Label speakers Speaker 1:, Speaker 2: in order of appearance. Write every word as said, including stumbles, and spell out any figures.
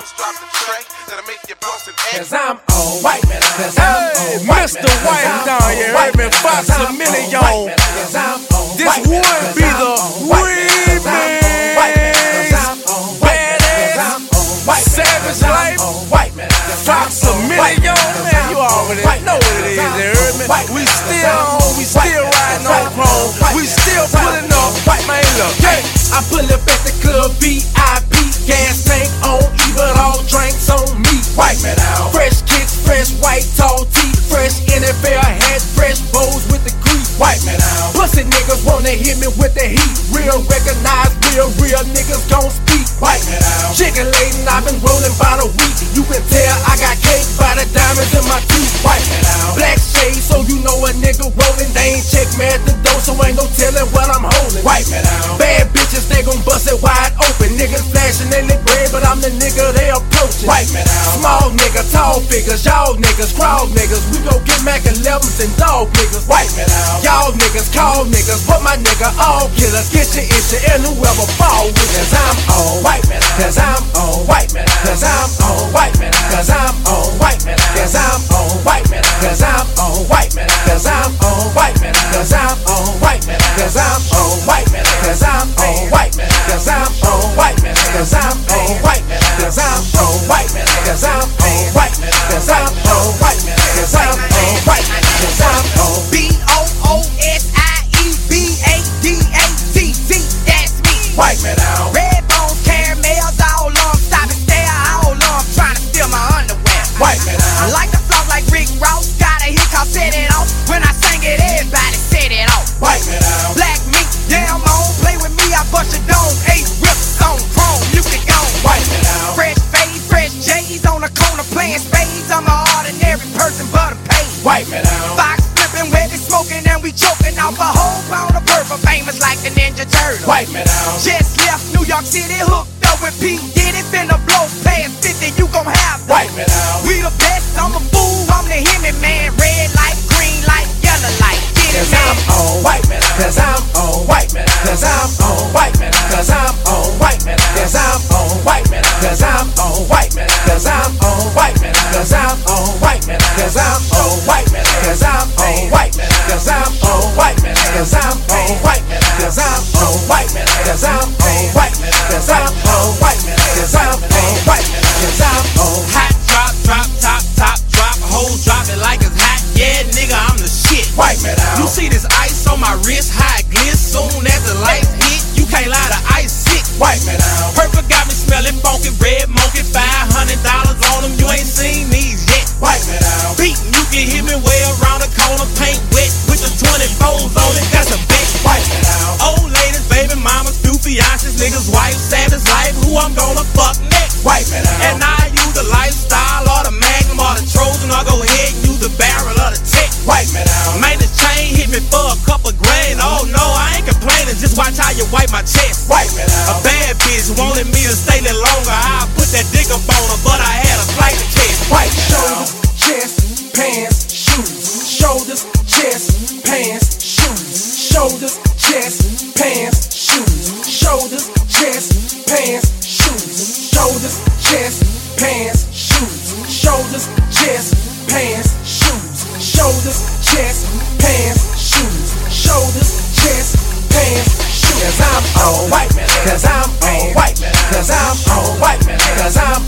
Speaker 1: just drop the track that'll make you bust an X.
Speaker 2: Cause I'm on white man. Cause I'm on white.
Speaker 3: Mister White down here, heard me Fox a million. This would be the remix. Badass, Savage Life, Fox a million. Man, you already know what it is, you heard me? We still on, we still riding on chrome. We still pulling up, man, look.
Speaker 2: I pull up at the club, V I P, gas tank on, even all drinks on me. White man out. Fresh kicks, fresh white tall teeth, fresh N F L hats, fresh bows with the grease. White man out. Pussy niggas wanna hit me with the heat. Real recognize, real, real niggas gon' speak. White man out. Chicken laden, I've been rolling by the week. You can tell I got cake by the diamonds in my teeth. White man out. Black shades, so you know a nigga rolling. They ain't check me at the door, so ain't no telling what I'm holding. White man out. Bad bitches, they gon' bust it wide open. Niggas flashing in the bread, but I'm the nigga they approaching. White man out. Small nigga, tall figures, y'all niggas, crowd niggas. We gon' get Mac elevens and dog niggas. White man out. Y'all niggas, call niggas, but my nigga all killers. Get your issue and whoever fall with. Cause I'm on white man out. Cause I'm on white man out. Cause I'm on white man out. Cause I'm on white man out. Cause I'm on white man out. Cause I'm on white man out. Cause I'm on white man out. Cause I'm on white man out. Cause I'm on white man out. Cause I'm on white man out. Cause I'm on white man out. Cause I'm on white man out. Cause I'm on white man out. Cause I'm on white man out. Cause I'm on white man out. Cause I'm on white man out. Cause I'm on
Speaker 4: B O O S I E B A D A T T, that's me.
Speaker 2: white man out.
Speaker 4: Red bones, caramels, all on, stop and stare, all on, trying to steal my underwear.
Speaker 2: White man
Speaker 4: I
Speaker 2: out.
Speaker 4: like the flow like Rick Ross, got a hit called Set It Off. When I sing it, everybody set it off.
Speaker 2: White man out.
Speaker 4: Black meat, damn on, play with me, I bust your dome. Eight rips on chrome, you can go.
Speaker 2: White man out.
Speaker 4: Fresh fade, fresh J's on the corner playing spades. I'm an ordinary person, but I'm paid.
Speaker 2: White man out.
Speaker 4: Fox flipping, wet and smoking, and we choking off a whole pound of purple, famous like the Ninja Turtle.
Speaker 2: White man out.
Speaker 4: Just left New York City, hooked up with P. Diddy, finna blow past fifty, you gon' have that.
Speaker 2: White man out.
Speaker 4: We the best, I'm a fool, I'm the Hemi man. Red light, green light, yellow light. Get it,
Speaker 2: Cause
Speaker 4: man.
Speaker 2: I'm on white man out. Cause I'm on white man out. Cause I'm on white man out. Cause I'm on white man out. Cause I'm on white man out. Cause I'm on white man out. Cause I'm on white man out. Cause I'm on white man out. Cause I'm on white man out. Cause I'm on white man out. Cause I'm on white man out. Cause I'm on white man out. Cause I'm on white man out. Cause I'm on white man out. Cause I'm on white man out. Cause I'm on white man out. Cause I'm on
Speaker 3: Hot drop, drop, top, top, drop. Whole drop it like it's hot. Yeah, nigga, I'm the shit.
Speaker 2: white man out.
Speaker 3: You see this ice on my wrist, how it glitz. Soon as the lights hit, you can't lie, the ice sick.
Speaker 2: White man out.
Speaker 3: Purple got me smelling funky, red monkey, five hundred dollars on them, you ain't seen these yet.
Speaker 2: White man out.
Speaker 3: Beatin', you can hit me way around the corner, paint wet, with the twenty-fours on it, that's a bet.
Speaker 2: White man out.
Speaker 3: Old ladies, baby mamas, few fiances, niggas, wife, Savage Life, who I'm gonna fuck next.
Speaker 2: White man out.
Speaker 3: And I use the lifestyle, or the Magnum, or the Trojan, or go ahead and use the barrel of the tech.
Speaker 2: White man out.
Speaker 3: Man, this chain hit me for a couple grand, oh no, I ain't complaining, just watch how you wipe my chest.
Speaker 2: White man
Speaker 3: A
Speaker 2: out.
Speaker 3: bad bitch wanted me to stay there longer, I put that dick up on her, but I had a flight to catch.
Speaker 2: White shoulders, chest, pants, shoes. Shoulders, chest, pants, shoes. Shoulders, chest, pants, shoes. Shoulders, chest, pants, shoes. Shoulders, chest, pants, shoes. Shoulders, chest, pants, shoes. Shoulders, chest, pants, shoes. Shoulders, chest, pants, shoes. Cause I'm on white man. Cause I'm on white man. Cause I'm on white man. Cause I'm